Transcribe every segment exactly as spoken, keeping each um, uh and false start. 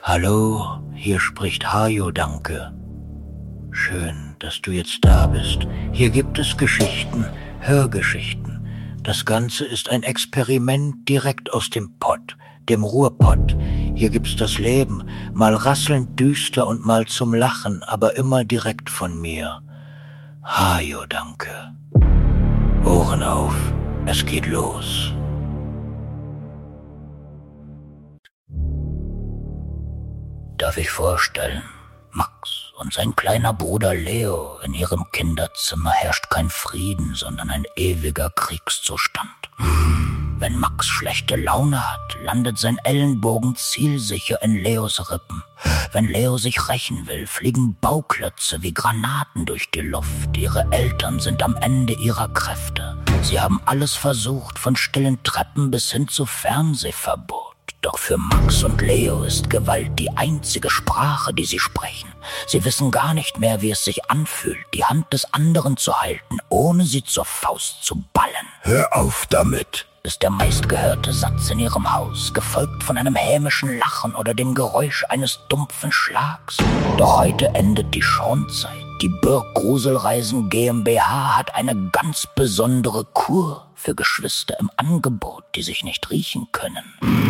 Hallo, hier spricht Hajo, danke. Schön, dass du jetzt da bist. Hier gibt es Geschichten, Hörgeschichten. Das Ganze ist ein Experiment direkt aus dem Pott, dem Ruhrpott. Hier gibt's das Leben, mal rasselnd düster und mal zum Lachen, aber immer direkt von mir. Hajo, danke. Ohren auf, es geht los. Darf ich vorstellen, Max und sein kleiner Bruder Leo, in ihrem Kinderzimmer herrscht kein Frieden, sondern ein ewiger Kriegszustand. Wenn Max schlechte Laune hat, landet sein Ellenbogen zielsicher in Leos Rippen. Wenn Leo sich rächen will, fliegen Bauklötze wie Granaten durch die Luft. Ihre Eltern sind am Ende ihrer Kräfte. Sie haben alles versucht, von stillen Treppen bis hin zu Fernsehverbot. Doch für Max und Leo ist Gewalt die einzige Sprache, die sie sprechen. Sie wissen gar nicht mehr, wie es sich anfühlt, die Hand des anderen zu halten, ohne sie zur Faust zu ballen. Hör auf damit, ist der meistgehörte Satz in ihrem Haus, gefolgt von einem hämischen Lachen oder dem Geräusch eines dumpfen Schlags. Doch heute endet die Schonzeit. Die Birk Gruselreisen GmbH hat eine ganz besondere Kur für Geschwister im Angebot, die sich nicht riechen können.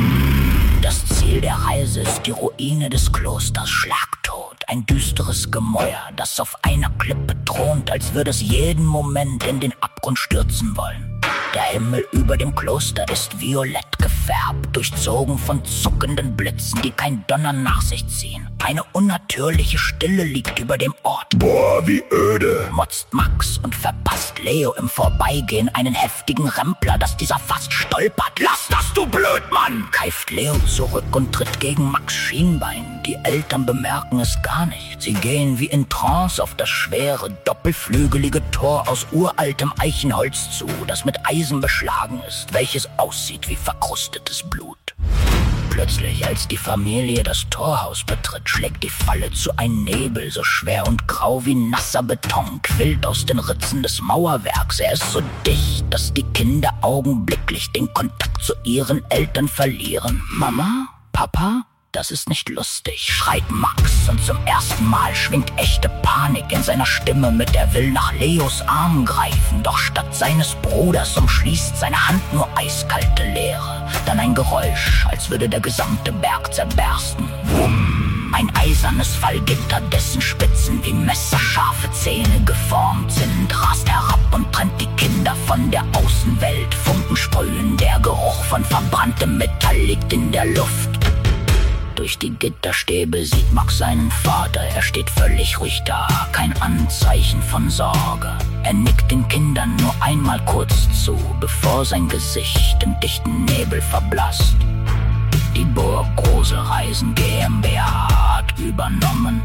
Das Ziel der Reise ist die Ruine des Klosters Schlagtot, ein düsteres Gemäuer, das auf einer Klippe thront, als würde es jeden Moment in den Abgrund stürzen wollen. Der Himmel über dem Kloster ist violett gefärbt, durchzogen von zuckenden Blitzen, die kein Donner nach sich ziehen. Eine unnatürliche Stille liegt über dem Ort. Boah, wie öde, motzt Max und verpasst Leo im Vorbeigehen einen heftigen Rempler, dass dieser fast stolpert. Lass das, du Blödmann! Keift Leo zurück und tritt gegen Max Schienbein. Die Eltern bemerken es gar nicht. Sie gehen wie in Trance auf das schwere, doppelflügelige Tor aus uraltem Eichenholz zu, das mit Eisen beschlagen ist, welches aussieht wie verkrustetes Blut. Plötzlich, als die Familie das Torhaus betritt, schlägt die Falle zu ein Nebel, so schwer und grau wie nasser Beton, quillt aus den Ritzen des Mauerwerks. Er ist so dicht, dass die Kinder augenblicklich den Kontakt zu ihren Eltern verlieren. Mama? Papa? Das ist nicht lustig, schreit Max, und zum ersten Mal schwingt echte Panik in seiner Stimme mit. Er will nach Leos Arm greifen, doch statt seines Bruders umschließt seine Hand nur eiskalte Leere. Dann ein Geräusch, als würde der gesamte Berg zerbersten. Wumm! Ein eisernes Fallgitter, dessen Spitzen wie messerscharfe Zähne geformt sind, rast herab und trennt die Kinder von der Außenwelt. Funken sprühen, der Geruch von verbranntem Metall liegt in der Luft. Durch die Gitterstäbe sieht Max seinen Vater, er steht völlig ruhig da, kein Anzeichen von Sorge. Er nickt den Kindern nur einmal kurz zu, bevor sein Gesicht im dichten Nebel verblasst. Die Burg Gruselreisen GmbH hat übernommen.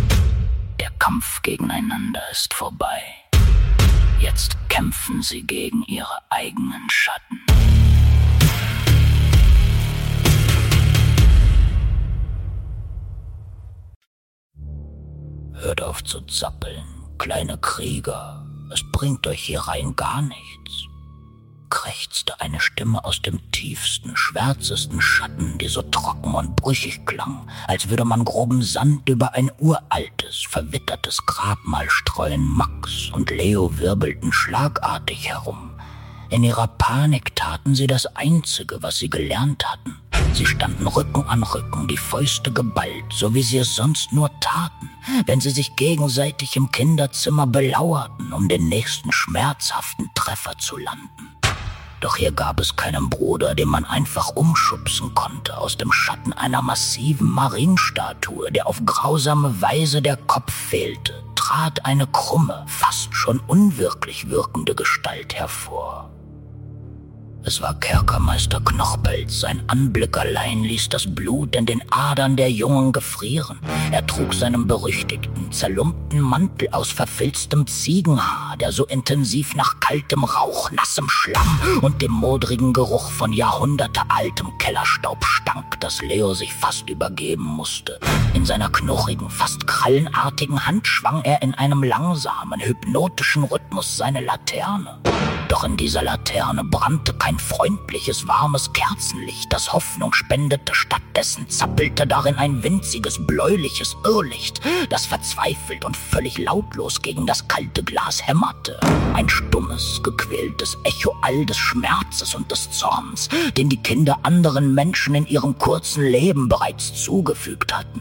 Der Kampf gegeneinander ist vorbei. Jetzt kämpfen sie gegen ihre eigenen Schatten. Hört auf zu zappeln, kleine Krieger, es bringt euch hier rein gar nichts, krächzte eine Stimme aus dem tiefsten, schwärzesten Schatten, die so trocken und brüchig klang, als würde man groben Sand über ein uraltes, verwittertes Grabmal streuen. Max und Leo wirbelten schlagartig herum. In ihrer Panik taten sie das Einzige, was sie gelernt hatten. Sie standen Rücken an Rücken, die Fäuste geballt, so wie sie es sonst nur taten, wenn sie sich gegenseitig im Kinderzimmer belauerten, um den nächsten schmerzhaften Treffer zu landen. Doch hier gab es keinen Bruder, den man einfach umschubsen konnte. Aus dem Schatten einer massiven Marienstatue, der auf grausame Weise der Kopf fehlte, trat eine krumme, fast schon unwirklich wirkende Gestalt hervor. Es war Kerkermeister Knochpelz. Sein Anblick allein ließ das Blut in den Adern der Jungen gefrieren. Er trug seinen berüchtigten, zerlumpten Mantel aus verfilztem Ziegenhaar, der so intensiv nach kaltem Rauch, nassem Schlamm und dem modrigen Geruch von jahrhundertealtem Kellerstaub stank, dass Leo sich fast übergeben musste. In seiner knurrigen, fast krallenartigen Hand schwang er in einem langsamen, hypnotischen Rhythmus seine Laterne. Doch in dieser Laterne brannte kein freundliches, warmes Kerzenlicht, das Hoffnung spendete. Stattdessen zappelte darin ein winziges, bläuliches Irrlicht, das verzweifelt und völlig lautlos gegen das kalte Glas hämmerte. Ein stummes, gequältes Echo all des Schmerzes und des Zorns, den die Kinder anderen Menschen in ihrem kurzen Leben bereits zugefügt hatten.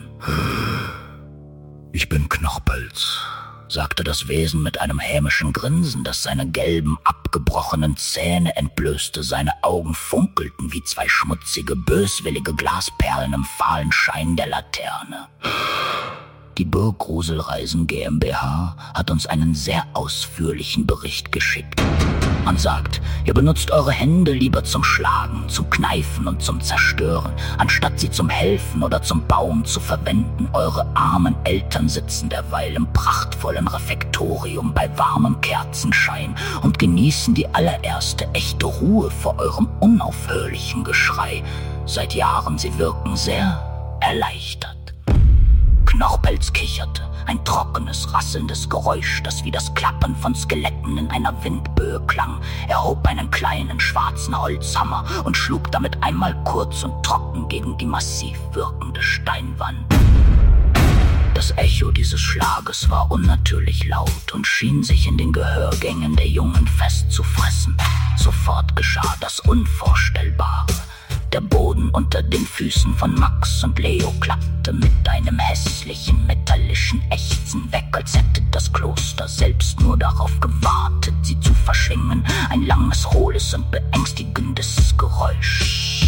Ich bin Knochpelz, sagte das Wesen mit einem hämischen Grinsen, das seine gelben, abgebrochenen Zähne entblößte. Seine Augen funkelten wie zwei schmutzige, böswillige Glasperlen im fahlen Schein der Laterne. Die Burggruselreisen GmbH hat uns einen sehr ausführlichen Bericht geschickt. Man sagt, ihr benutzt eure Hände lieber zum Schlagen, zum Kneifen und zum Zerstören, anstatt sie zum Helfen oder zum Bauen zu verwenden. Eure armen Eltern sitzen derweil im prachtvollen Refektorium bei warmem Kerzenschein und genießen die allererste echte Ruhe vor eurem unaufhörlichen Geschrei. Seit Jahren sie wirken sehr erleichtert. Knochpelz kicherte, ein trockenes, rasselndes Geräusch, das wie das Klappern von Skeletten in einer Windböe klang. Er hob einen kleinen, schwarzen Holzhammer und schlug damit einmal kurz und trocken gegen die massiv wirkende Steinwand. Das Echo dieses Schlages war unnatürlich laut und schien sich in den Gehörgängen der Jungen festzufressen. Sofort geschah das Unvorstellbare. Der Boden unter den Füßen von Max und Leo klappte mit einem hässlichen, metallischen Ächzen weg, als hätte das Kloster selbst nur darauf gewartet, sie zu verschlingen. Ein langes, hohles und beängstigendes Geräusch.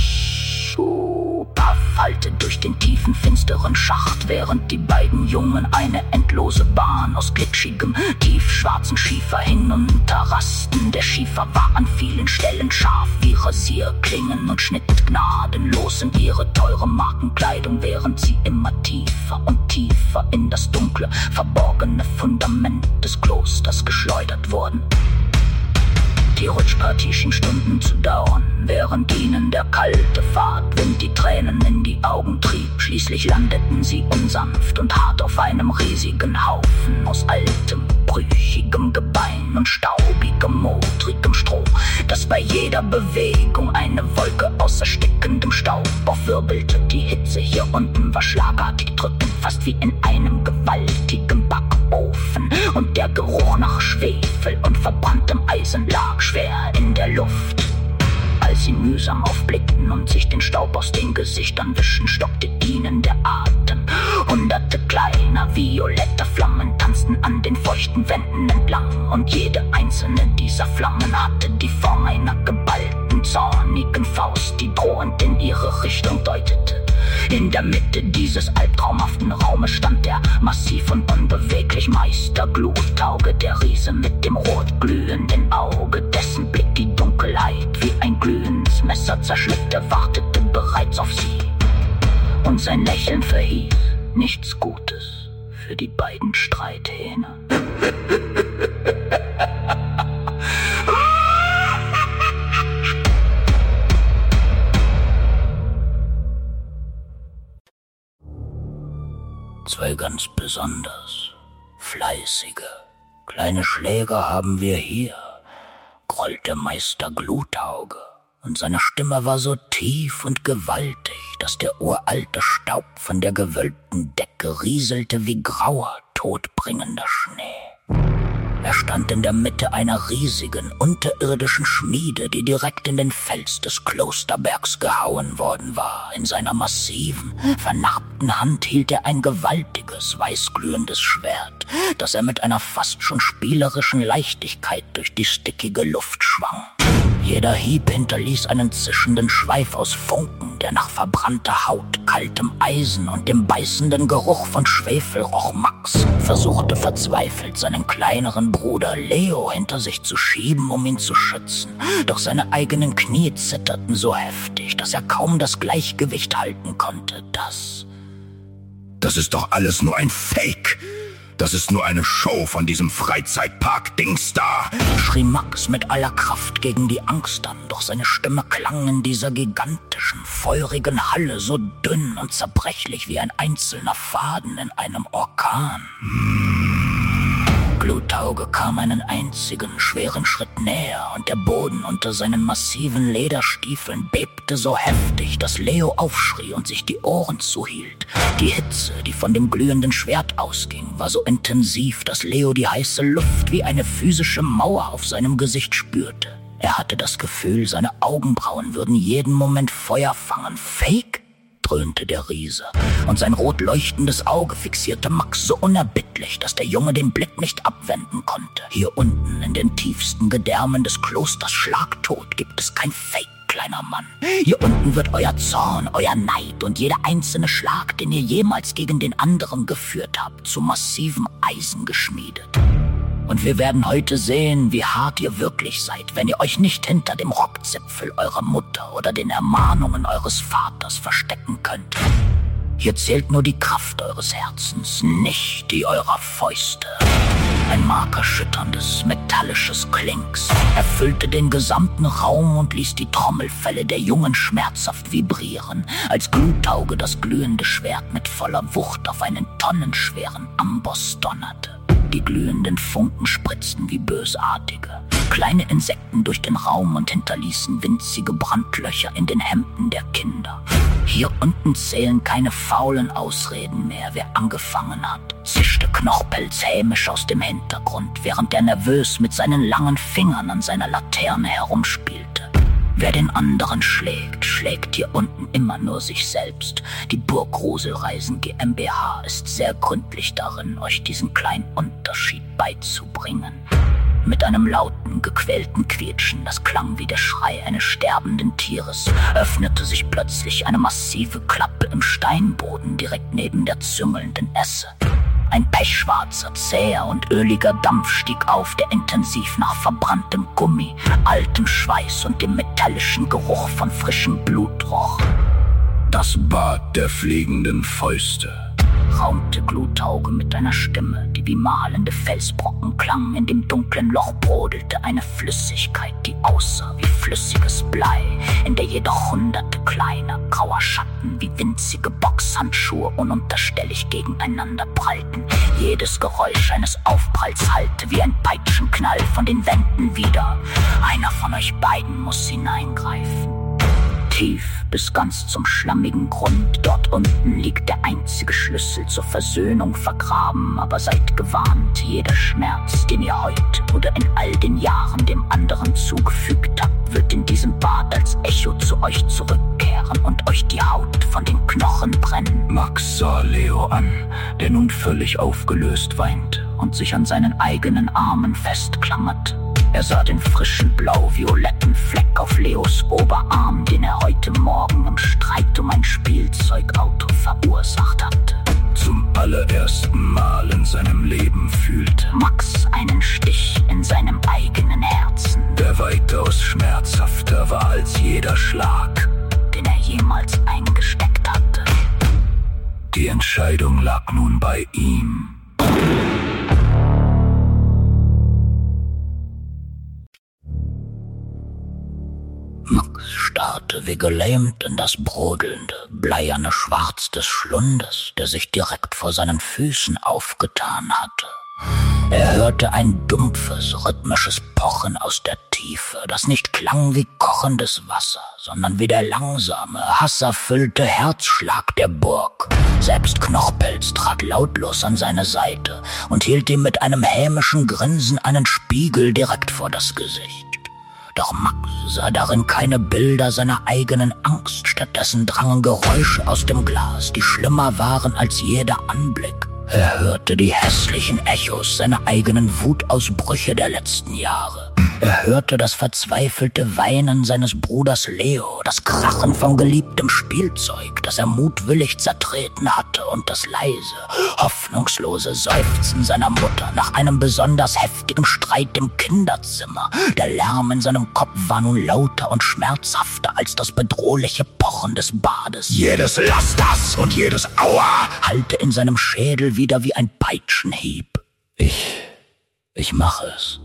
Puff hallte durch den tiefen, finsteren Schacht, während die beiden Jungen eine endlose Bahn aus glitschigem, tiefschwarzen Schiefer hinunterrasten. Der Schiefer war an vielen Stellen scharf wie Rasierklingen und schnitt gnadenlos in ihre teure Markenkleidung, während sie immer tiefer und tiefer in das dunkle, verborgene Fundament des Klosters geschleudert wurden. Die Rutschpartie schien Stunden zu dauern, während ihnen der kalte Fahrtwind die Tränen in die Augen trieb. Schließlich landeten sie unsanft und hart auf einem riesigen Haufen aus altem, brüchigem Gebein und staubigem, modrigem Stroh, das bei jeder Bewegung eine Wolke aus erstickendem Staub aufwirbelte. Die Hitze hier unten war schlagartig drückend, fast wie in einem gewaltigen Backofen, und der Geruch nach Schwefel und verbranntem Eisen lag schwer in der Luft. Als sie mühsam aufblickten und sich den Staub aus den Gesichtern wischen, stockte ihnen der Atem. Hunderte kleiner, violetter Flammen tanzten an den feuchten Wänden entlang, und jede einzelne dieser Flammen hatte die Form einer geballten, zornigen Faust, die drohend in ihre Richtung deutete. In der Mitte dieses albtraumhaften Raumes stand der massiv und unbeweglich Meister Glutauge, der Riese mit dem rotglühenden Auge, dessen Blick die Dunkelheit wie ein glühendes Messer zerschlitt. Er wartete bereits auf sie, und sein Lächeln verhieß nichts Gutes für die beiden Streithähne. Zwei ganz besonders fleißige kleine Schläger haben wir hier, grollte Meister Glutauge, und seine Stimme war so tief und gewaltig, dass der uralte Staub von der gewölbten Decke rieselte wie grauer, todbringender Schnee. Er stand in der Mitte einer riesigen, unterirdischen Schmiede, die direkt in den Fels des Klosterbergs gehauen worden war. In seiner massiven, vernarbten Hand hielt er ein gewaltiges, weißglühendes Schwert, das er mit einer fast schon spielerischen Leichtigkeit durch die stickige Luft schwang. Jeder Hieb hinterließ einen zischenden Schweif aus Funken, der nach verbrannter Haut, kaltem Eisen und dem beißenden Geruch von Schwefel roch. Max versuchte verzweifelt, seinen kleineren Bruder Leo hinter sich zu schieben, um ihn zu schützen. Doch seine eigenen Knie zitterten so heftig, dass er kaum das Gleichgewicht halten konnte. Das... Das ist doch alles nur ein Fake! Das ist nur eine Show von diesem Freizeitpark-Dings da, schrie Max mit aller Kraft gegen die Angst an, doch seine Stimme klang in dieser gigantischen, feurigen Halle so dünn und zerbrechlich wie ein einzelner Faden in einem Orkan. Glutauge kam einen einzigen schweren Schritt näher und der Boden unter seinen massiven Lederstiefeln bebte so heftig, dass Leo aufschrie und sich die Ohren zuhielt. Die Hitze, die von dem glühenden Schwert ausging, war so intensiv, dass Leo die heiße Luft wie eine physische Mauer auf seinem Gesicht spürte. Er hatte das Gefühl, seine Augenbrauen würden jeden Moment Feuer fangen. Fake? Dröhnte der Riese, und sein rot leuchtendes Auge fixierte Max so unerbittlich, dass der Junge den Blick nicht abwenden konnte. Hier unten in den tiefsten Gedärmen des Klosters Schlagtot gibt es kein Fake, kleiner Mann. Hier unten wird euer Zorn, euer Neid und jeder einzelne Schlag, den ihr jemals gegen den anderen geführt habt, zu massivem Eisen geschmiedet. Und wir werden heute sehen, wie hart ihr wirklich seid, wenn ihr euch nicht hinter dem Rockzipfel eurer Mutter oder den Ermahnungen eures Vaters verstecken könnt. Hier zählt nur die Kraft eures Herzens, nicht die eurer Fäuste. Ein markerschütterndes, metallisches Klinks erfüllte den gesamten Raum und ließ die Trommelfelle der Jungen schmerzhaft vibrieren, als Glutauge das glühende Schwert mit voller Wucht auf einen tonnenschweren Amboss donnerte. Die glühenden Funken spritzten wie bösartige, kleine Insekten durch den Raum und hinterließen winzige Brandlöcher in den Hemden der Kinder. Hier unten zählen keine faulen Ausreden mehr, wer angefangen hat, zischte Knochpelz hämisch aus dem Hintergrund, während er nervös mit seinen langen Fingern an seiner Laterne herumspielte. Wer den anderen schlägt, schlägt hier unten immer nur sich selbst. Die Burg Roselreisen GmbH ist sehr gründlich darin, euch diesen kleinen Unterschied beizubringen. Mit einem lauten, gequälten Quietschen, das klang wie der Schrei eines sterbenden Tieres, öffnete sich plötzlich eine massive Klappe im Steinboden direkt neben der züngelnden Esse. Ein pechschwarzer, zäher und öliger Dampf stieg auf, der intensiv nach verbranntem Gummi, altem Schweiß und dem metallischen Geruch von frischem Blut roch. Das Bad der fliegenden Fäuste, raunte Glutauge mit einer Stimme, die wie mahlende Felsbrocken klang. In dem dunklen Loch brodelte eine Flüssigkeit, die aussah wie flüssiges Blei, in der jedoch hunderte kleiner, grauer Schatten wie winzige Boxhandschuhe ununterstellig gegeneinander prallten. Jedes Geräusch eines Aufpralls hallte wie ein Peitschenknall von den Wänden wider. Einer von euch beiden muss hineingreifen. Tief bis ganz zum schlammigen Grund. Dort unten liegt der einzige Schlüssel zur Versöhnung vergraben. Aber seid gewarnt, jeder Schmerz, den ihr heute oder in all den Jahren dem anderen zugefügt habt, wird in diesem Bad als Echo zu euch zurückkehren und euch die Haut von den Knochen brennen. Max sah Leo an, der nun völlig aufgelöst weinte und sich an seinen eigenen Armen festklammerte. Er sah den frischen blau-violetten Fleck auf Leos Oberarm, den er heute Morgen im Streit um ein Spielzeugauto verursacht hatte. Zum allerersten Mal in seinem Leben fühlte Max einen Stich in seinem eigenen Herzen, der weitaus schmerzhafter war als jeder Schlag, den er jemals eingesteckt hatte. Die Entscheidung lag nun bei ihm. Max starrte wie gelähmt in das brodelnde, bleierne Schwarz des Schlundes, der sich direkt vor seinen Füßen aufgetan hatte. Er hörte ein dumpfes, rhythmisches Pochen aus der Tiefe, das nicht klang wie kochendes Wasser, sondern wie der langsame, hasserfüllte Herzschlag der Burg. Selbst Knochpelz trat lautlos an seine Seite und hielt ihm mit einem hämischen Grinsen einen Spiegel direkt vor das Gesicht. Doch Max sah darin keine Bilder seiner eigenen Angst, stattdessen drangen Geräusche aus dem Glas, die schlimmer waren als jeder Anblick. Er hörte die hässlichen Echos seiner eigenen Wutausbrüche der letzten Jahre. Er hörte das verzweifelte Weinen seines Bruders Leo, das Krachen von geliebtem Spielzeug, das er mutwillig zertreten hatte, und das leise, hoffnungslose Seufzen seiner Mutter nach einem besonders heftigen Streit im Kinderzimmer. Der Lärm in seinem Kopf war nun lauter und schmerzhafter als das bedrohliche Pochen des Bades. Jedes Lass das und jedes Aua hallte in seinem Schädel wieder wie ein Peitschenhieb. Ich, ich mache es.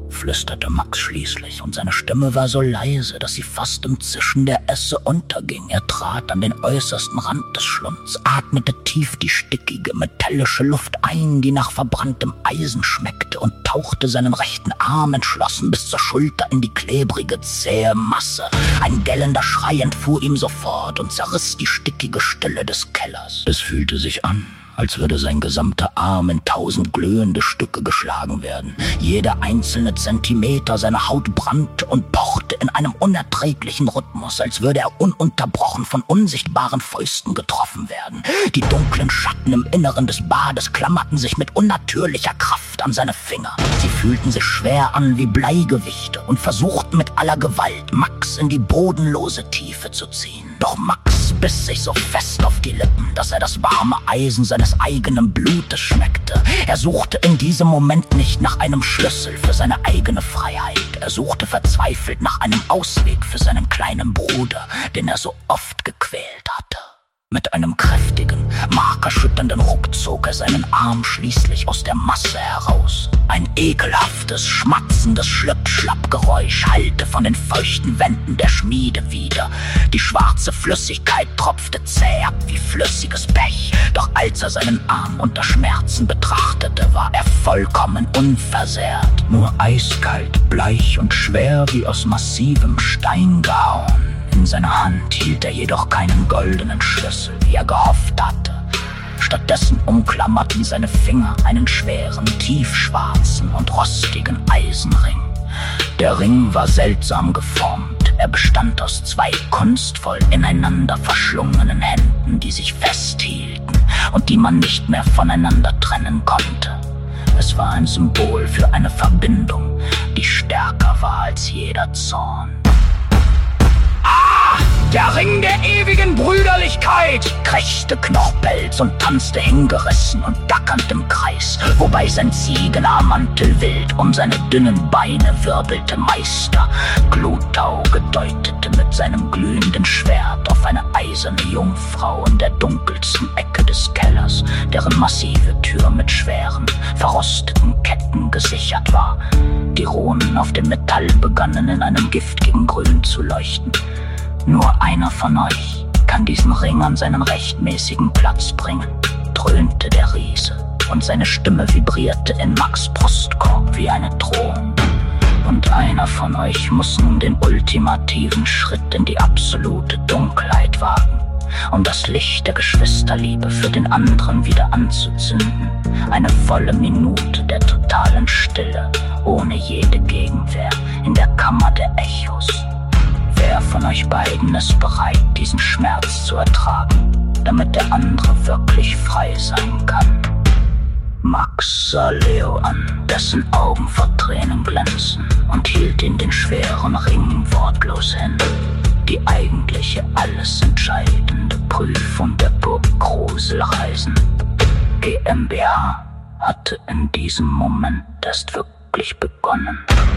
flüsterte Max schließlich, und seine Stimme war so leise, dass sie fast im Zischen der Esse unterging. Er trat an den äußersten Rand des Schlunds, atmete tief die stickige, metallische Luft ein, die nach verbranntem Eisen schmeckte, und tauchte seinen rechten Arm entschlossen bis zur Schulter in die klebrige, zähe Masse. Ein gellender Schrei entfuhr ihm sofort und zerriss die stickige Stille des Kellers. Es fühlte sich an, als würde sein gesamter Arm in tausend glühende Stücke geschlagen werden. Jeder einzelne Zentimeter seiner Haut brannte und pochte in einem unerträglichen Rhythmus, als würde er ununterbrochen von unsichtbaren Fäusten getroffen werden. Die dunklen Schatten im Inneren des Bades klammerten sich mit unnatürlicher Kraft an seine Finger. Sie fühlten sich schwer an wie Bleigewichte und versuchten mit aller Gewalt, Max in die bodenlose Tiefe zu ziehen. Doch Max biss sich so fest auf die Lippen, dass er das warme Eisen seines eigenen Blutes schmeckte. Er suchte in diesem Moment nicht nach einem Schlüssel für seine eigene Freiheit. Er suchte verzweifelt nach einem Ausweg für seinen kleinen Bruder, den er so oft gequält hatte. Mit einem kräftigen, markerschütternden Ruck zog er seinen Arm schließlich aus der Masse heraus. Ein ekelhaftes, schmatzendes Schlipp-Schlapp-Geräusch hallte von den feuchten Wänden der Schmiede wieder. Die schwarze Flüssigkeit tropfte zäh ab wie flüssiges Pech. Doch als er seinen Arm unter Schmerzen betrachtete, war er vollkommen unversehrt. Nur eiskalt, bleich und schwer wie aus massivem Stein gehauen. In seiner Hand hielt er jedoch keinen goldenen Schlüssel, wie er gehofft hatte. Stattdessen umklammerten seine Finger einen schweren, tiefschwarzen und rostigen Eisenring. Der Ring war seltsam geformt. Er bestand aus zwei kunstvoll ineinander verschlungenen Händen, die sich festhielten und die man nicht mehr voneinander trennen konnte. Es war ein Symbol für eine Verbindung, die stärker war als jeder Zorn. Der Ring der ewigen Brüderlichkeit, krächzte Knochpelz und tanzte hingerissen und dackernd im Kreis, wobei sein Ziegenhaarmantel wild um seine dünnen Beine wirbelte. Meister Glutauge deutete mit seinem glühenden Schwert auf eine eiserne Jungfrau in der dunkelsten Ecke des Kellers, deren massive Tür mit schweren, verrosteten Ketten gesichert war. Die Runen auf dem Metall begannen in einem giftigen Grün zu leuchten. Nur einer von euch kann diesen Ring an seinen rechtmäßigen Platz bringen, dröhnte der Riese, und seine Stimme vibrierte in Max' Brustkorb wie eine Drohung. Und einer von euch muss nun den ultimativen Schritt in die absolute Dunkelheit wagen, um das Licht der Geschwisterliebe für den anderen wieder anzuzünden. Eine volle Minute der totalen Stille, ohne jede Gegenwehr, in der Kammer der Echos. Wer von euch beiden ist bereit, diesen Schmerz zu ertragen, damit der andere wirklich frei sein kann? Max sah Leo an, dessen Augen vor Tränen glänzen, und hielt ihm den schweren Ring wortlos hin. Die eigentliche, alles entscheidende Prüfung der Burg Gruselreisen GmbH hatte in diesem Moment erst wirklich begonnen.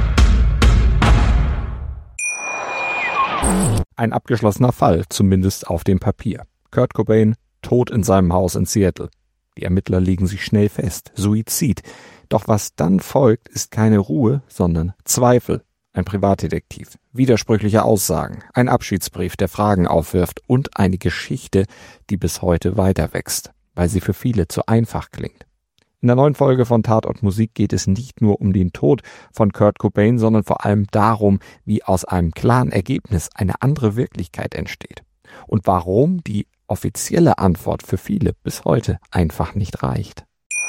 Ein abgeschlossener Fall, zumindest auf dem Papier. Kurt Cobain tot in seinem Haus in Seattle. Die Ermittler legen sich schnell fest. Suizid. Doch was dann folgt, ist keine Ruhe, sondern Zweifel. Ein Privatdetektiv, widersprüchliche Aussagen, ein Abschiedsbrief, der Fragen aufwirft, und eine Geschichte, die bis heute weiter wächst, weil sie für viele zu einfach klingt. In der neuen Folge von Tatort Musik geht es nicht nur um den Tod von Kurt Cobain, sondern vor allem darum, wie aus einem klaren Ergebnis eine andere Wirklichkeit entsteht. Und warum die offizielle Antwort für viele bis heute einfach nicht reicht.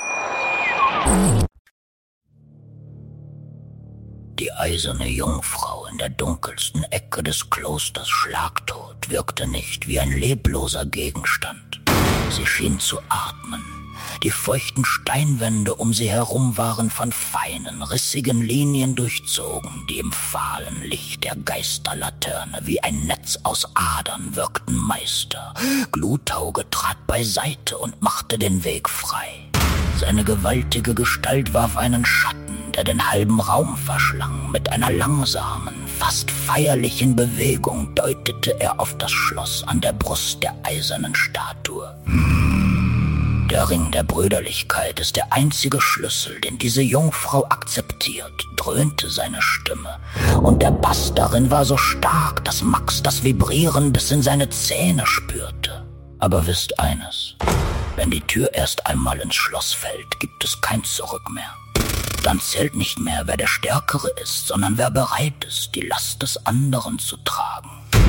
Die eiserne Jungfrau in der dunkelsten Ecke des Klosters schlagtot wirkte nicht wie ein lebloser Gegenstand. Sie schien zu atmen. Die feuchten Steinwände um sie herum waren von feinen, rissigen Linien durchzogen, die im fahlen Licht der Geisterlaterne wie ein Netz aus Adern wirkten. Meister Glutauge trat beiseite und machte den Weg frei. Seine gewaltige Gestalt warf einen Schatten, der den halben Raum verschlang. Mit einer langsamen, fast feierlichen Bewegung deutete er auf das Schloss an der Brust der eisernen Statue. Der Der Ring der Brüderlichkeit ist der einzige Schlüssel, den diese Jungfrau akzeptiert, dröhnte seine Stimme. Und der Bass darin war so stark, dass Max das Vibrieren bis in seine Zähne spürte. Aber wisst eines, wenn die Tür erst einmal ins Schloss fällt, gibt es kein Zurück mehr. Dann zählt nicht mehr, wer der Stärkere ist, sondern wer bereit ist, die Last des anderen zu tragen.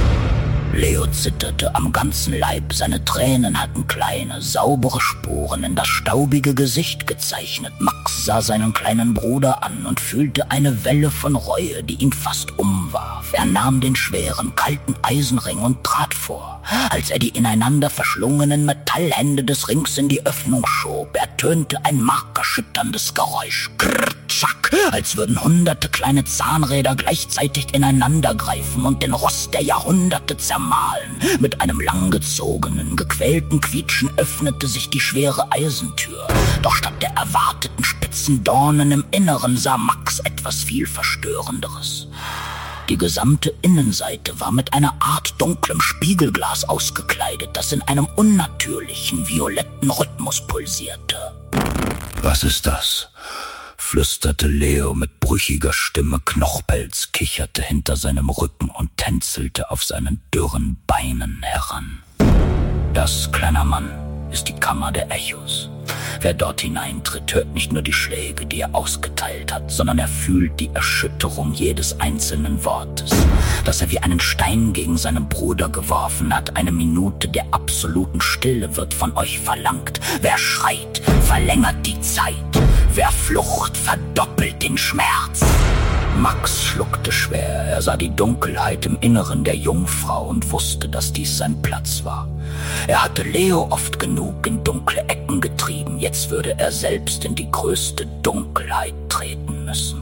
Leo zitterte am ganzen Leib, seine Tränen hatten kleine, saubere Spuren in das staubige Gesicht gezeichnet. Max sah seinen kleinen Bruder an und fühlte eine Welle von Reue, die ihn fast umwarf. Er nahm den schweren, kalten Eisenring und trat vor. Als er die ineinander verschlungenen Metallhände des Rings in die Öffnung schob, ertönte ein markerschütterndes Geräusch. Krrr, tschack, als würden hunderte kleine Zahnräder gleichzeitig ineinander greifen und den Rost der Jahrhunderte zermahlen. Mit einem langgezogenen, gequälten Quietschen öffnete sich die schwere Eisentür. Doch statt der erwarteten spitzen Dornen im Inneren sah Max etwas viel Verstörenderes. Die gesamte Innenseite war mit einer Art dunklem Spiegelglas ausgekleidet, das in einem unnatürlichen, violetten Rhythmus pulsierte. »Was ist das?« flüsterte Leo mit brüchiger Stimme. Knochpelz kicherte hinter seinem Rücken und tänzelte auf seinen dürren Beinen heran. »Das, kleiner Mann, ist die Kammer der Echos. Wer dort hineintritt, hört nicht nur die Schläge, die er ausgeteilt hat, sondern er fühlt die Erschütterung jedes einzelnen Wortes, das er wie einen Stein gegen seinen Bruder geworfen hat. Eine Minute der absoluten Stille wird von euch verlangt. Wer schreit, verlängert die Zeit. Wer flucht, verdoppelt den Schmerz.« Max schluckte schwer. Er sah die Dunkelheit im Inneren der Jungfrau und wusste, dass dies sein Platz war. Er hatte Leo oft genug in dunkle Ecken getrieben. Jetzt würde er selbst in die größte Dunkelheit treten müssen.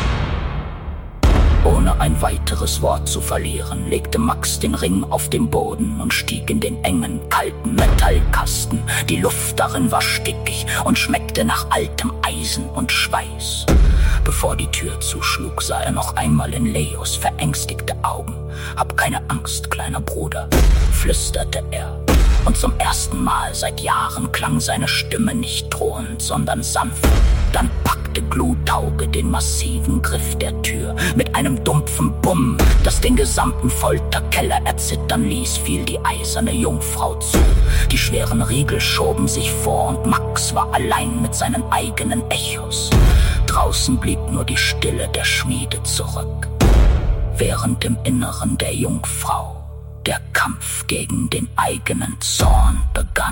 Ohne ein weiteres Wort zu verlieren, legte Max den Ring auf den Boden und stieg in den engen, kalten Metallkasten. Die Luft darin war stickig und schmeckte nach altem Eisen und Schweiß. Bevor die Tür zuschlug, sah er noch einmal in Leos verängstigte Augen. »Hab keine Angst, kleiner Bruder«, flüsterte er. Und zum ersten Mal seit Jahren klang seine Stimme nicht drohend, sondern sanft. Dann packte Gluthauge den massiven Griff der Tür. Mit einem dumpfen Bumm, das den gesamten Folterkeller erzittern ließ, fiel die eiserne Jungfrau zu. Die schweren Riegel schoben sich vor und Max war allein mit seinen eigenen Echos. Draußen blieb nur die Stille der Schmiede zurück, während im Inneren der Jungfrau der Kampf gegen den eigenen Zorn begann.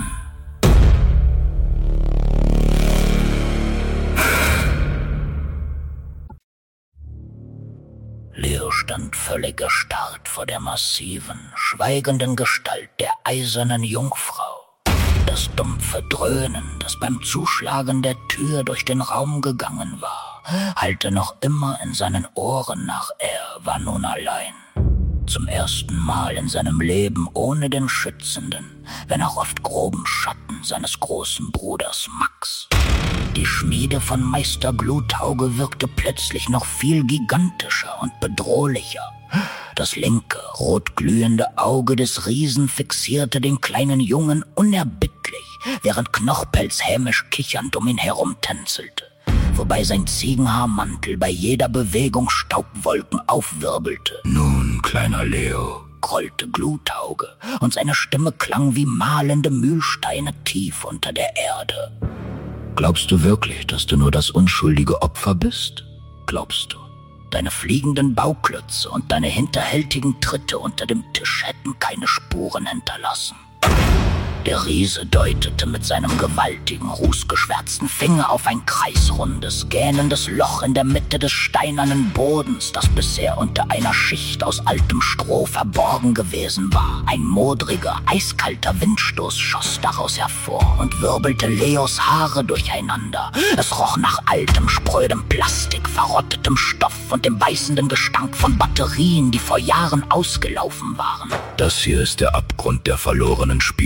Leo stand völlig erstarrt vor der massiven, schweigenden Gestalt der eisernen Jungfrau. Das dumpfe Dröhnen, das beim Zuschlagen der Tür durch den Raum gegangen war, hallte noch immer in seinen Ohren nach. Er war nun allein. Zum ersten Mal in seinem Leben ohne den schützenden, wenn auch oft groben Schatten seines großen Bruders Max. Die Schmiede von Meister Gluthauge wirkte plötzlich noch viel gigantischer und bedrohlicher. Das linke, rotglühende Auge des Riesen fixierte den kleinen Jungen unerbittlich, während Knochpelz hämisch kichernd um ihn herumtänzelte, wobei sein Ziegenhaarmantel bei jeder Bewegung Staubwolken aufwirbelte. »Nun, kleiner Leo«, grollte Gluthauge, und seine Stimme klang wie mahlende Mühlsteine tief unter der Erde. »Glaubst du wirklich, dass du nur das unschuldige Opfer bist? Glaubst du, deine fliegenden Bauklötze und deine hinterhältigen Tritte unter dem Tisch hätten keine Spuren hinterlassen?« Der Riese deutete mit seinem gewaltigen, rußgeschwärzten Finger auf ein kreisrundes, gähnendes Loch in der Mitte des steinernen Bodens, das bisher unter einer Schicht aus altem Stroh verborgen gewesen war. Ein modriger, eiskalter Windstoß schoss daraus hervor und wirbelte Leos Haare durcheinander. Es roch nach altem, sprödem Plastik, verrottetem Stoff und dem beißenden Gestank von Batterien, die vor Jahren ausgelaufen waren. »Das hier ist der Abgrund der verlorenen Spielzeuge«,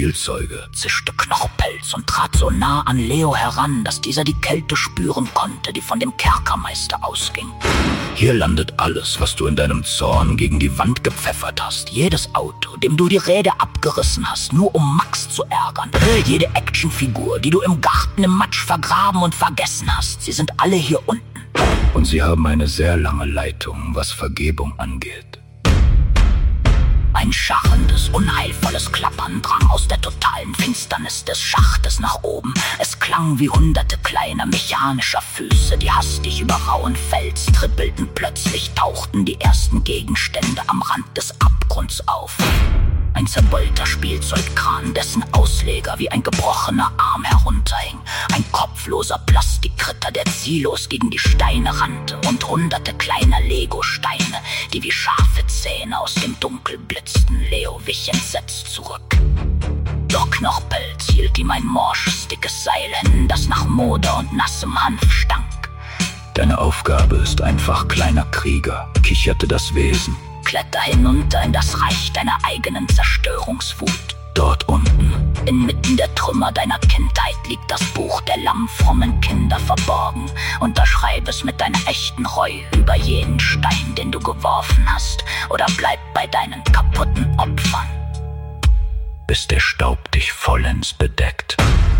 Werkzeuge, zischte Knorpelz und trat so nah an Leo heran, dass dieser die Kälte spüren konnte, die von dem Kerkermeister ausging. Hier landet alles, was du in deinem Zorn gegen die Wand gepfeffert hast. Jedes Auto, dem du die Räder abgerissen hast, nur um Max zu ärgern. Jede Actionfigur, die du im Garten im Matsch vergraben und vergessen hast. Sie sind alle hier unten. Und sie haben eine sehr lange Leitung, was Vergebung angeht. Ein scharrendes, unheilvolles Klappern drang aus der totalen Finsternis des Schachtes nach oben. Es klang wie hunderte kleiner mechanischer Füße, die hastig über rauen Fels trippelten. Plötzlich tauchten die ersten Gegenstände am Rand des Abgrunds auf. Ein zerbeulter Spielzeugkran, dessen Ausleger wie ein gebrochener Arm herunterhing. Ein kopfloser Plastikkritter, der ziellos gegen die Steine rannte. Und hunderte kleiner Lego-Steine, die wie scharfe Zähne aus dem Dunkel blitzten. Leo wich entsetzt zurück. Doch Knorpelz hielt ihm ein morsches, dickes Seil hin, das nach Moder und nassem Hanf stank. Deine Aufgabe ist einfach kleiner Krieger, kicherte das Wesen. Kletter hinunter in das Reich deiner eigenen Zerstörungswut. Dort unten, inmitten der Trümmer deiner Kindheit, liegt das Buch der lammfrommen Kinder verborgen. Unterschreib es mit deiner echten Reue über jeden Stein, den du geworfen hast, oder bleib bei deinen kaputten Opfern, bis der Staub dich vollends bedeckt.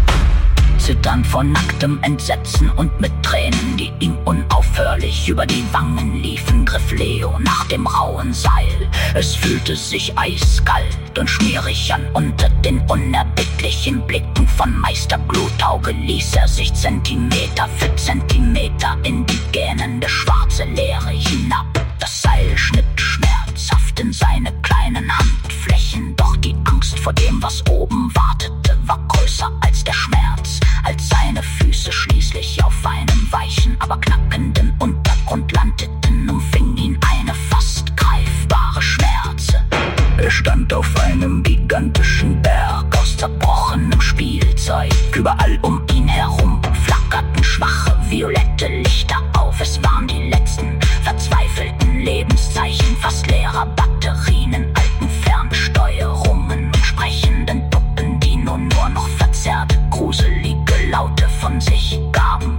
Zitternd vor nacktem Entsetzen und mit Tränen, die ihm unaufhörlich über die Wangen liefen, griff Leo nach dem rauen Seil. Es fühlte sich eiskalt und schmierig an. Unter den unerbittlichen Blicken von Meister Glutauge ließ er sich Zentimeter für Zentimeter in die gähnende schwarze Leere hinab. Das Seil schnitt schmerzhaft in seine kleinen Handflächen, doch die Angst vor dem, was oben wartete, war größer als der Schmerz, als seine Füße schließlich auf einem weichen, aber knackenden Untergrund landeten, umfing ihn eine fast greifbare Schmerze. Er stand auf einem gigantischen Berg aus zerbrochenem Spielzeug. Überall um ihn herum flackerten schwache violette Lichter auf. Es waren die letzten verzweifelten Lebenszeichen fast leerer Batterien in alten Fernsteuerungen und sprechenden Puppen, die nun nur noch verzerrte, gruselige Laute von sich gaben.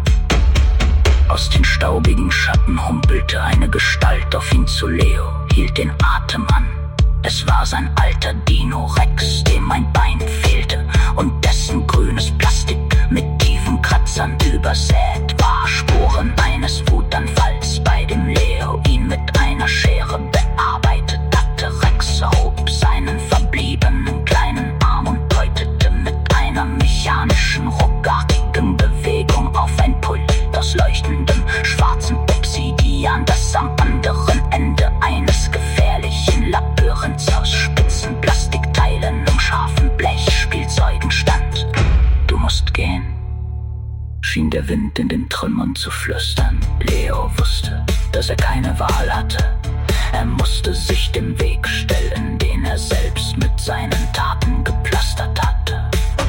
Aus den staubigen Schatten humpelte eine Gestalt auf ihn zu. Leo hielt den Atem an. Es war sein alter Dino Rex, dem ein Bein fehlte und dessen grünes Plastik mit tiefen Kratzern übersät war. Spuren eines Wutanfalls, bei dem Leo ihn mit einer Schere bearbeitet hatte. Rex hob seinen verbliebenen kleinen Arm und deutete mit einer mechanischen, ruckartigen Bewegung auf ein Pult aus leuchtendem schwarzen Obsidian, das am anderen Ende eines gefährlichen Labyrinths aus spitzen Plastikteilen und scharfen Blechspielzeugen stand. Du musst gehen, schien der Wind in den Trümmern zu flüstern. Leo wusste, dass er keine Wahl hatte. Er musste sich dem Weg stellen, den er selbst mit seinen Taten gepflastert hatte.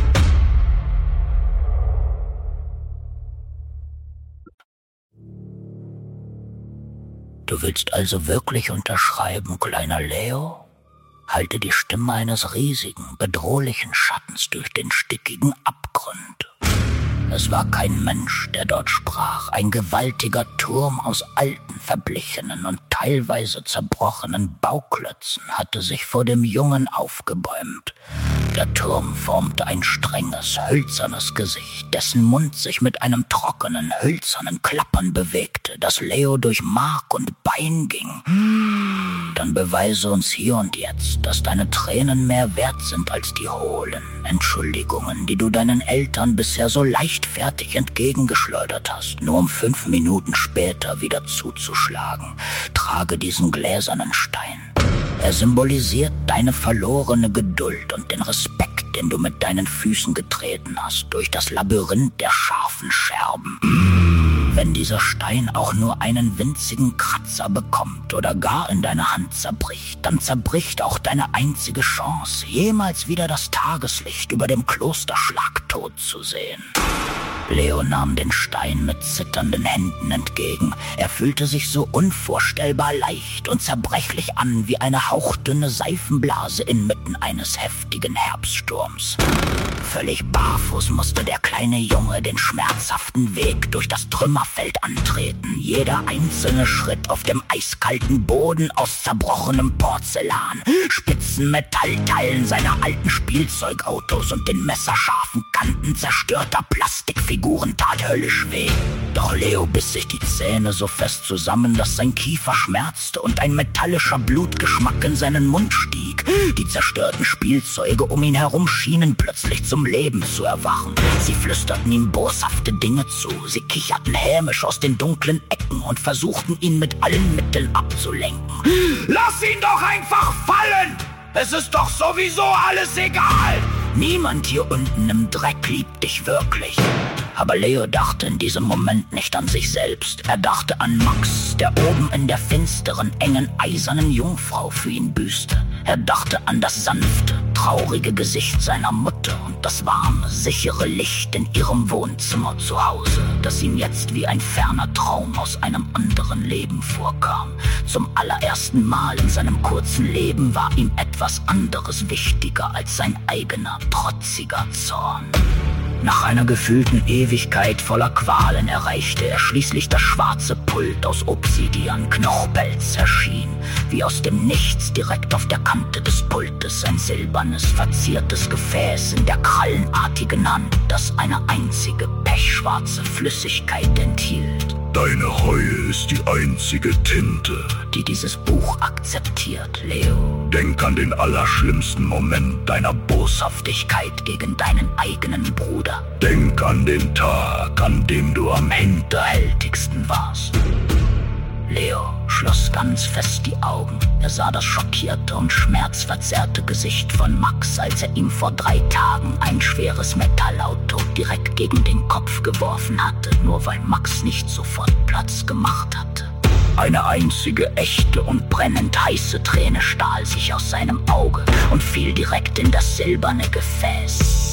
Du willst also wirklich unterschreiben, kleiner Leo? Halte die Stimme eines riesigen, bedrohlichen Schattens durch den stickigen Abgrund. Es war kein Mensch, der dort sprach. Ein gewaltiger Turm aus alten, verblichenen und teilweise zerbrochenen Bauklötzen hatte sich vor dem Jungen aufgebäumt. Der Turm formte ein strenges, hölzernes Gesicht, dessen Mund sich mit einem trockenen, hölzernen Klappern bewegte, das Leo durch Mark und Bein ging. Dann beweise uns hier und jetzt, dass deine Tränen mehr wert sind als die hohlen Entschuldigungen, die du deinen Eltern bisher so leichtfertig entgegengeschleudert hast, nur um fünf Minuten später wieder zuzuschlagen. Trage diesen gläsernen Stein. Er symbolisiert deine verlorene Geduld und den Respekt, den du mit deinen Füßen getreten hast, durch das Labyrinth der scharfen Scherben. Wenn dieser Stein auch nur einen winzigen Kratzer bekommt oder gar in deine Hand zerbricht, dann zerbricht auch deine einzige Chance, jemals wieder das Tageslicht über dem Kloster Schlagtod zu sehen. Leo nahm den Stein mit zitternden Händen entgegen. Er fühlte sich so unvorstellbar leicht und zerbrechlich an wie eine hauchdünne Seifenblase inmitten eines heftigen Herbststurms. Völlig barfuß musste der kleine Junge den schmerzhaften Weg durch das Trümmerfeld antreten. Jeder einzelne Schritt auf dem eiskalten Boden aus zerbrochenem Porzellan, spitzen Metallteilen seiner alten Spielzeugautos und den messerscharfen Kanten zerstörter Plastikfiguren tat höllisch weh. Doch Leo biss sich die Zähne so fest zusammen, dass sein Kiefer schmerzte und ein metallischer Blutgeschmack in seinen Mund stieg. Die zerstörten Spielzeuge um ihn herum schienen plötzlich zum Leben zu erwachen. Sie flüsterten ihm boshafte Dinge zu, sie kicherten hämisch aus den dunklen Ecken und versuchten ihn mit allen Mitteln abzulenken. Lass ihn doch einfach fallen! Es ist doch sowieso alles egal! Niemand hier unten im Dreck liebt dich wirklich. Aber Leo dachte in diesem Moment nicht an sich selbst. Er dachte an Max, der oben in der finsteren, engen, eisernen Jungfrau für ihn büßte. Er dachte an das sanfte, traurige Gesicht seiner Mutter und das warme, sichere Licht in ihrem Wohnzimmer zu Hause, das ihm jetzt wie ein ferner Traum aus einem anderen Leben vorkam. Zum allerersten Mal in seinem kurzen Leben war ihm etwas anderes wichtiger als sein eigener, trotziger Zorn. Nach einer gefühlten Ewigkeit voller Qualen erreichte er schließlich das schwarze Pult aus Obsidian Knochpelz erschien, wie aus dem Nichts direkt auf der Kante des Pultes ein silbernes, verziertes Gefäß in der krallenartigen Hand, das eine einzige pechschwarze Flüssigkeit enthielt. Deine Reue ist die einzige Tinte, die dieses Buch akzeptiert, Leo. Denk an den allerschlimmsten Moment deiner Boshaftigkeit gegen deinen eigenen Bruder. Denk an den Tag, an dem du am hinterhältigsten warst. Leo schloss ganz fest die Augen. Er sah das schockierte und schmerzverzerrte Gesicht von Max, als er ihm vor drei Tagen ein schweres Metallauto direkt gegen den Kopf geworfen hatte, nur weil Max nicht sofort Platz gemacht hatte. Eine einzige echte und brennend heiße Träne stahl sich aus seinem Auge und fiel direkt in das silberne Gefäß.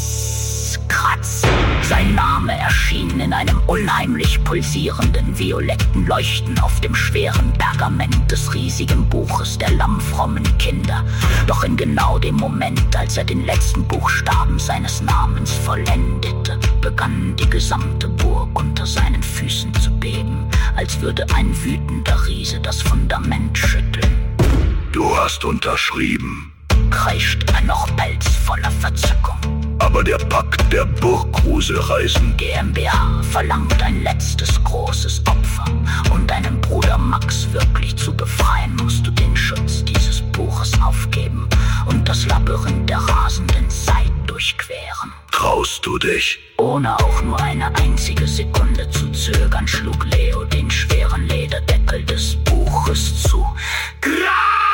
Kratz. Sein Name erschien in einem unheimlich pulsierenden, violetten Leuchten auf dem schweren Pergament des riesigen Buches der lammfrommen Kinder. Doch in genau dem Moment, als er den letzten Buchstaben seines Namens vollendete, begann die gesamte Burg unter seinen Füßen zu beben, als würde ein wütender Riese das Fundament schütteln. Du hast unterschrieben, kreischt Knochpelz voller Verzückung. Aber der Pakt der Burggrusel-Reisen GmbH verlangt ein letztes großes Opfer. Um deinen Bruder Max wirklich zu befreien, musst du den Schutz dieses Buches aufgeben und das Labyrinth der rasenden Zeit durchqueren. Traust du dich? Ohne auch nur eine einzige Sekunde zu zögern, schlug Leo den schweren Lederdeckel des Buches zu. Gravum!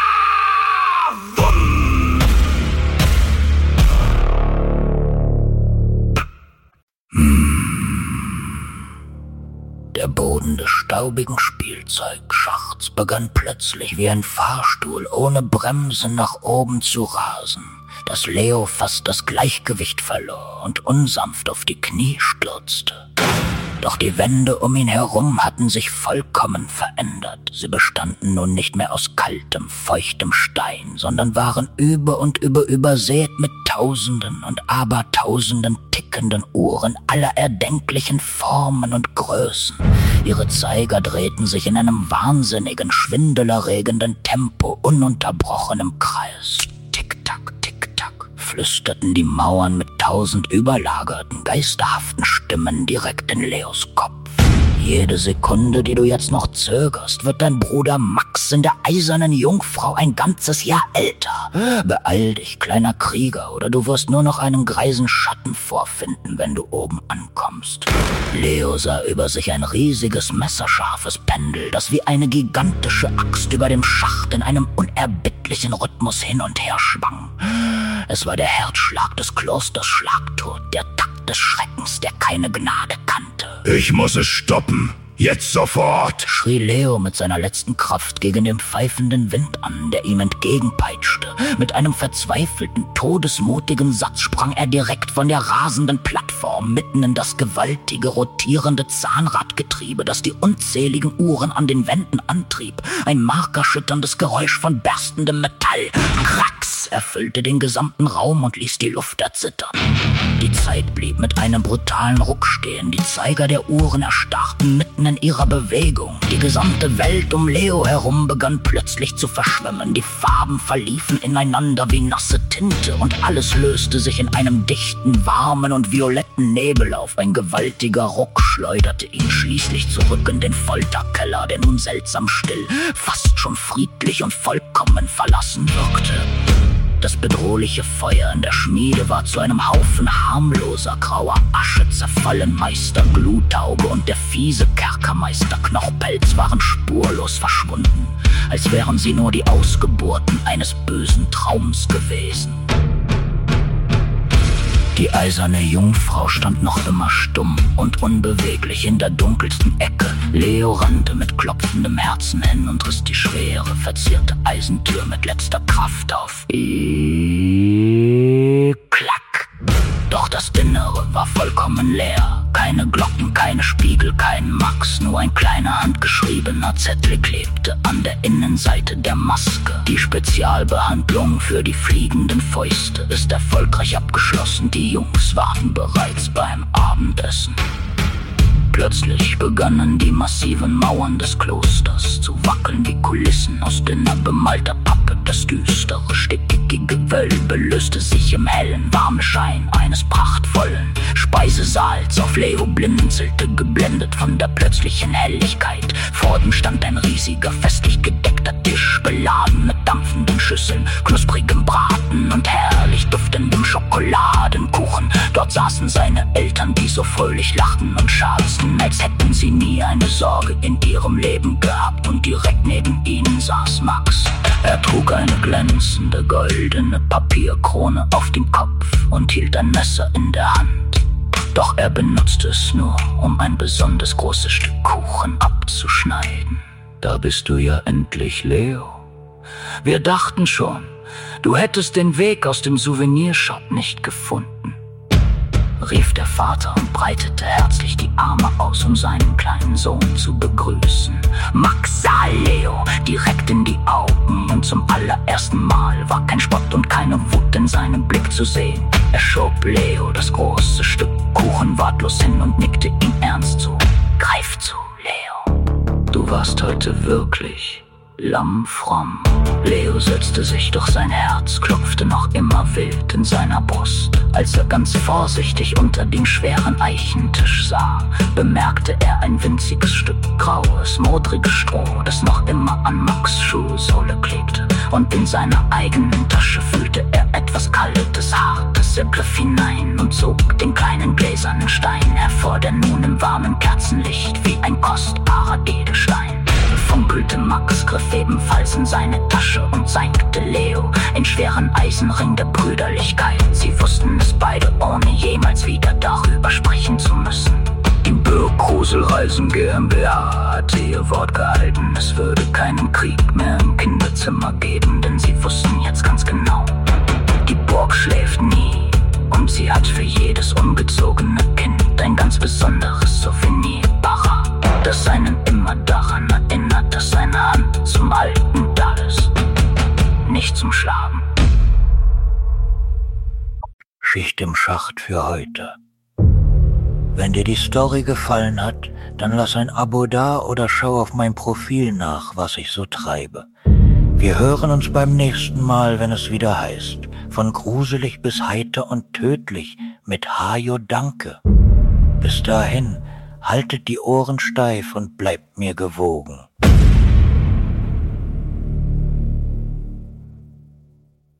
Der Boden des staubigen Spielzeugschachts begann plötzlich wie ein Fahrstuhl ohne Bremsen nach oben zu rasen, dass Leo fast das Gleichgewicht verlor und unsanft auf die Knie stürzte. Doch die Wände um ihn herum hatten sich vollkommen verändert. Sie bestanden nun nicht mehr aus kaltem, feuchtem Stein, sondern waren über und über übersät mit Tausenden und Abertausenden tickenden Uhren aller erdenklichen Formen und Größen. Ihre Zeiger drehten sich in einem wahnsinnigen, schwindelerregenden Tempo ununterbrochen im Kreis. Tick-Tack, Tick-Tack, flüsterten die Mauern mit tausend überlagerten, geisterhaften Stimmen direkt in Leos Kopf. Jede Sekunde, die du jetzt noch zögerst, wird dein Bruder Max in der eisernen Jungfrau ein ganzes Jahr älter. Beeil dich, kleiner Krieger, oder du wirst nur noch einen greisen Schatten vorfinden, wenn du oben ankommst. Leo sah über sich ein riesiges, messerscharfes Pendel, das wie eine gigantische Axt über dem Schacht in einem unerbittlichen Rhythmus hin und her schwang. Es war der Herzschlag des Klosters Schlagtod, der Takt des Schreckens, der keine Gnade kannte. Ich muss es stoppen. Jetzt sofort! Schrie Leo mit seiner letzten Kraft gegen den pfeifenden Wind an, der ihm entgegenpeitschte. Mit einem verzweifelten, todesmutigen Satz sprang er direkt von der rasenden Plattform mitten in das gewaltige, rotierende Zahnradgetriebe, das die unzähligen Uhren an den Wänden antrieb. Ein markerschütterndes Geräusch von berstendem Metall. Kracks erfüllte den gesamten Raum und ließ die Luft erzittern. Die Zeit blieb mit einem brutalen Ruck stehen. Die Zeiger der Uhren erstarrten mitten in ihrer Bewegung. Die gesamte Welt um Leo herum begann plötzlich zu verschwimmen. Die Farben verliefen ineinander wie nasse Tinte und alles löste sich in einem dichten, warmen und violetten Nebel auf. Ein gewaltiger Ruck schleuderte ihn schließlich zurück in den Folterkeller, der nun seltsam still, fast schon friedlich und vollkommen verlassen wirkte. Das bedrohliche Feuer in der Schmiede war zu einem Haufen harmloser, grauer Asche zerfallen. Meister Gluthaube und der fiese Kerkermeister Knochpelz waren spurlos verschwunden, als wären sie nur die Ausgeburten eines bösen Traums gewesen. Die eiserne Jungfrau stand noch immer stumm und unbeweglich in der dunkelsten Ecke. Leo rannte mit klopfendem Herzen hin und riss die schwere, verzierte Eisentür mit letzter Kraft auf. Klack! Doch das Innere war vollkommen leer. Keine Glocken, keine Spiegel, kein Max, nur ein kleiner handgeschriebener Zettel klebte an der Innenseite der Maske. Die Spezialbehandlung für die fliegenden Fäuste ist erfolgreich abgeschlossen. Die Jungs warten bereits beim Abendessen. Plötzlich begannen die massiven Mauern des Klosters zu wackeln wie Kulissen aus dünner bemalter Pappe. Das düstere, stickige Gewölbe löste sich im hellen, warmen Schein eines prachtvollen Speisesaals auf. Leo blinzelte, geblendet von der plötzlichen Helligkeit. Vor ihm stand ein riesiger, festlich gedeckter Tisch, beladen mit dampfenden Schüsseln, knusprigem Braten und herrlich duftendem Schokoladenkuchen. Dort saßen seine Eltern, die so fröhlich lachten und scherzten, als hätten sie nie eine Sorge in ihrem Leben gehabt. Und direkt neben ihnen saß Max. Er trug eine glänzende, goldene Papierkrone auf dem Kopf und hielt ein Messer in der Hand. Doch er benutzte es nur, um ein besonders großes Stück Kuchen abzuschneiden. Da bist du ja endlich, Leo. Wir dachten schon, du hättest den Weg aus dem Souvenirshop nicht gefunden, rief der Vater und breitete herzlich die Arme aus, um seinen kleinen Sohn zu begrüßen. Max sah Leo direkt in die Augen und zum allerersten Mal war kein Spott und keine Wut in seinem Blick zu sehen. Er schob Leo das große Stück Kuchen wartlos hin und nickte ihm ernst zu. Greif zu, Leo. Du warst heute wirklich lammfromm. Leo setzte sich, doch sein Herz klopfte noch immer wild in seiner Brust. Als er ganz vorsichtig unter den schweren Eichentisch sah, bemerkte er ein winziges Stück graues, modriges Stroh, das noch immer an Max' Schuhsohle klebte. Und in seiner eigenen Tasche fühlte er etwas Kaltes, Hartes. Er griff hinein und zog den kleinen gläsernen Stein hervor, der nun im warmen Kerzenlicht wie ein kostbarer Edelstein funkelte. Max griff ebenfalls in seine Tasche und zeigte Leo den schweren Eisenring der Brüderlichkeit. Sie wussten es beide, ohne jemals wieder darüber sprechen zu müssen. Die Burgkruselreisen GmbH hatte ihr Wort gehalten. Es würde keinen Krieg mehr im Kinderzimmer geben, denn sie wussten jetzt ganz genau, die Burg schläft nie. Und sie hat für jedes ungezogene Kind ein ganz besonderes Souvenir parat, das einen immer daran erinnert, dass seine Hand zum Halten da ist, nicht zum Schlagen. Schicht im Schacht für heute. Wenn dir die Story gefallen hat, dann lass ein Abo da oder schau auf mein Profil nach, was ich so treibe. Wir hören uns beim nächsten Mal, wenn es wieder heißt: Von gruselig bis heiter und tödlich mit Hajo Danke. Bis dahin, haltet die Ohren steif und bleibt mir gewogen.